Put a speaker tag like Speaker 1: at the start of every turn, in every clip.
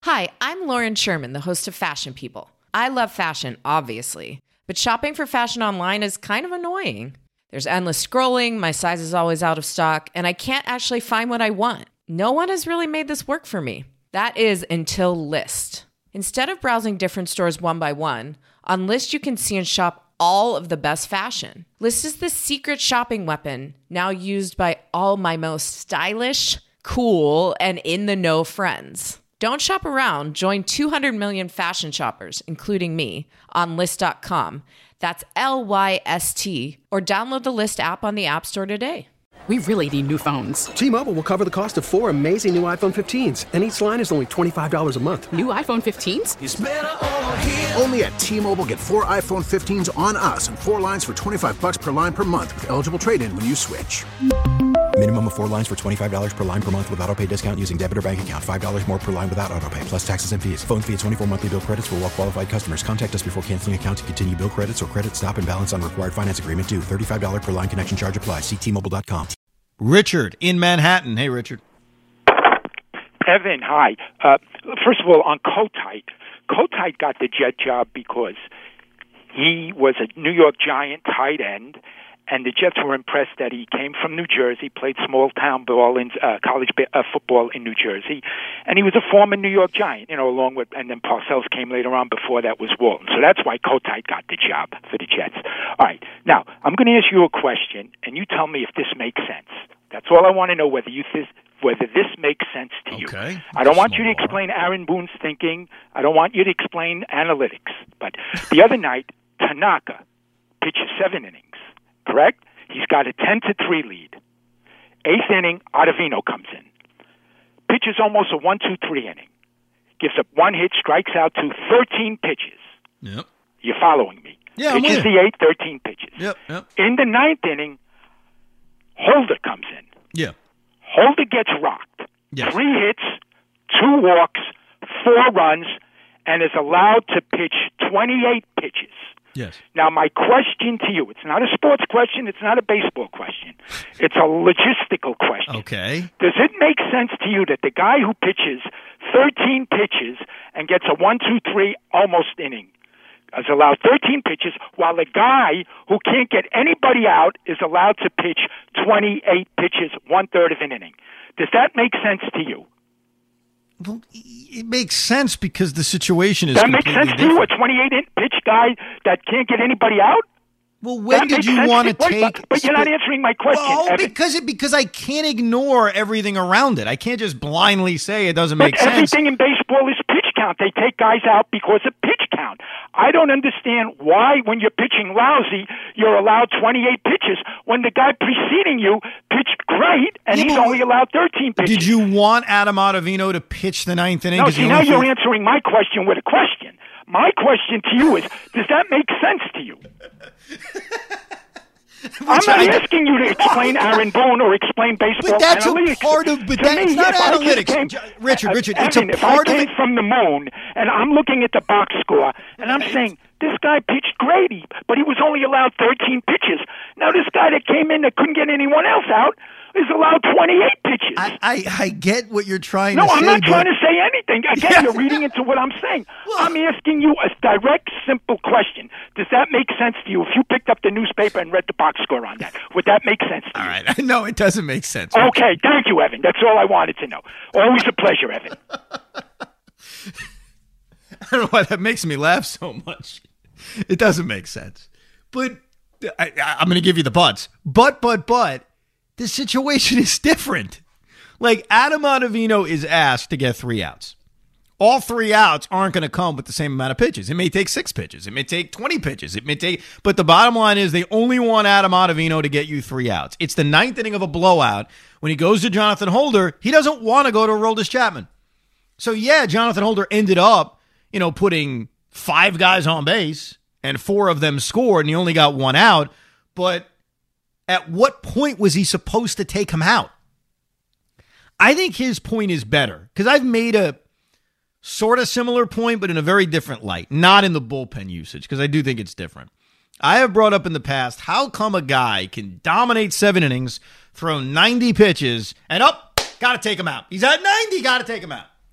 Speaker 1: Hi, I'm Lauren Sherman, the host of Fashion People. I love fashion, obviously, but shopping for fashion online is kind of annoying. There's endless scrolling, my size is always out of stock, and I can't actually find what I want. No one has really made this work for me. That is until Lyst. Instead of browsing different stores one by one, on Lyst you can see and shop all of the best fashion. Lyst is the secret shopping weapon, now used by all my most stylish, cool, and in-the-know friends. Don't shop around. Join 200 million fashion shoppers, including me, on Lyst.com. That's Lyst, or download the Lyst app on the App Store today.
Speaker 2: We really need new phones.
Speaker 3: T-Mobile will cover the cost of 4 amazing new iPhone 15s, and each line is only $25 a month.
Speaker 2: New iPhone 15s?
Speaker 4: It's better over here. Only at T-Mobile, get 4 iPhone 15s on us and 4 lines for $25 per line per month with eligible trade-in when you switch.
Speaker 5: Minimum of 4 lines for $25 per line per month with autopay discount using debit or bank account. $5 more per line without autopay, plus taxes and fees. Phone fee at 24 monthly bill credits for well-qualified customers. Contact us before canceling account to continue bill credits or credit stop and balance on required finance agreement due. $35 per line connection charge applies. See T-Mobile.com.
Speaker 6: Richard in Manhattan. Hey, Richard.
Speaker 7: Evan, hi. First of all, on Kotite got the Jet job because he was a New York Giant tight end, and the Jets were impressed that he came from New Jersey, played small-town ball in college football in New Jersey, and he was a former New York Giant, along with, and then Parcells came later on. Before that was Walton. So that's why Kotite got the job for the Jets. All right. Now, I'm going to ask you a question, and you tell me if this makes sense. That's all I want to know, whether this makes sense to you.
Speaker 6: Okay.
Speaker 7: I don't want you to explain Aaron Boone's thinking. I don't want you to explain analytics. But the other night, Tanaka pitches 7 innings. Correct? He's got a 10-3 lead. 8th inning, Ottavino comes in. Pitches almost a 1-2-3 inning. Gives up 1 hit, strikes out to 13 pitches.
Speaker 6: Yep.
Speaker 7: You're following me?
Speaker 6: Yeah,
Speaker 7: pitches the 8, 13 pitches.
Speaker 6: Yep.
Speaker 7: In the 9th inning, Holder comes in.
Speaker 6: Yeah.
Speaker 7: Holder gets rocked.
Speaker 6: Yes.
Speaker 7: 3 hits, 2 walks, 4 runs, and is allowed to pitch 28 pitches.
Speaker 6: Yes.
Speaker 7: Now, my question to you, it's not a sports question, it's not a baseball question. It's a logistical question.
Speaker 6: Okay.
Speaker 7: Does it make sense to you that the guy who pitches 13 pitches and gets a 1-2-3 almost inning is allowed 13 pitches, while the guy who can't get anybody out is allowed to pitch 28 pitches, 1/3 of an inning? Does that make sense to you?
Speaker 6: Well, it makes sense because the situation is
Speaker 7: that makes sense
Speaker 6: different.
Speaker 7: to you? A 28 pitch guy that can't get anybody out?
Speaker 6: Well, when did you want to take?
Speaker 7: But you're not answering my question.
Speaker 6: Well, because I can't ignore everything around it. I can't just blindly say it doesn't make sense.
Speaker 7: Everything in baseball is pitch count. They take guys out because of pitch count. I don't understand why, when you're pitching lousy, you're allowed 28 pitches when the guy preceding you pitched great and he's only allowed 13 pitches.
Speaker 6: Did you want Adam Ottavino to pitch the 9th inning?
Speaker 7: No, see, now you're answering my question with a question. My question to you is, does that make sense to you? I'm not asking you to explain Aaron Boone or explain baseball
Speaker 6: but that's
Speaker 7: analytics.
Speaker 6: A part of, but that's not analytics. Richard, it's
Speaker 7: Evan,
Speaker 6: a part of it.
Speaker 7: If I came from the moon and I'm looking at the box score and I'm saying, this guy pitched great, but he was only allowed 13 pitches. Now this guy that came in that couldn't get anyone else out is allowed 28 pitches.
Speaker 6: I get what you're trying to say.
Speaker 7: No, I'm not trying to say anything. Again, you're reading into what I'm saying. I'm asking you a direct, simple question. Does that make sense to you? If you picked up the newspaper and read the box score on that, would that make sense to you?
Speaker 6: All right. No, it doesn't make sense.
Speaker 7: Okay, thank you, Evan. That's all I wanted to know. Always a pleasure, Evan.
Speaker 6: I don't know why that makes me laugh so much. It doesn't make sense. But I'm going to give you the buts. But, the situation is different. Like, Adam Ottavino is asked to get 3 outs. All 3 outs aren't going to come with the same amount of pitches. It may take 6 pitches. It may take 20 pitches. But the bottom line is they only want Adam Ottavino to get you 3 outs. It's the 9th inning of a blowout. When he goes to Jonathan Holder, he doesn't want to go to Aroldis Chapman. So, yeah, Jonathan Holder ended up, putting 5 guys on base, and 4 of them scored, and he only got 1 out. But at what point was he supposed to take him out? I think his point is better, because I've made a sort of similar point, but in a very different light, not in the bullpen usage, because I do think it's different. I have brought up in the past, how come a guy can dominate 7 innings, throw 90 pitches, and got to take him out. He's at 90, got to take him out.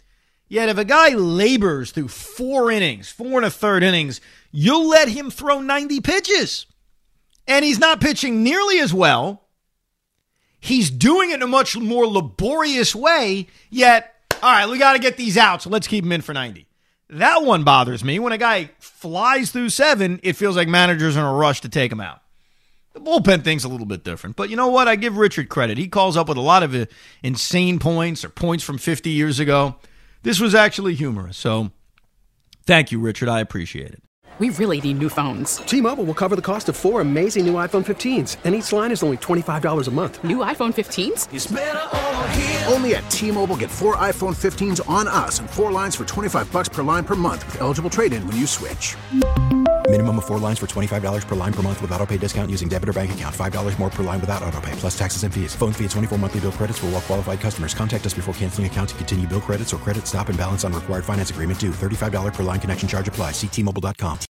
Speaker 6: Yet if a guy labors through 4 innings, 4 1/3 innings, you'll let him throw 90 pitches. And he's not pitching nearly as well. He's doing it in a much more laborious way, yet, all right, we got to get these out, so let's keep him in for 90. That one bothers me. When a guy flies through 7, it feels like managers are in a rush to take him out. The bullpen thing's a little bit different. But you know what? I give Richard credit. He calls up with a lot of insane points or points from 50 years ago. This was actually humorous. So thank you, Richard. I appreciate it.
Speaker 2: We really need new phones.
Speaker 3: T-Mobile will cover the cost of 4 amazing new iPhone 15s, and each line is only $25 a month.
Speaker 2: New iPhone 15s?
Speaker 4: It's better over here. Only at T-Mobile, get 4 iPhone 15s on us and 4 lines for $25 per line per month with eligible trade-in when you switch.
Speaker 5: Minimum of 4 lines for $25 per line per month with autopay discount using debit or bank account. $5 more per line without autopay, plus taxes and fees. Phone fee at 24 monthly bill credits for well-qualified customers. Contact us before canceling account to continue bill credits or credit stop and balance on required finance agreement due. $35 per line connection charge applies. See T-Mobile.com.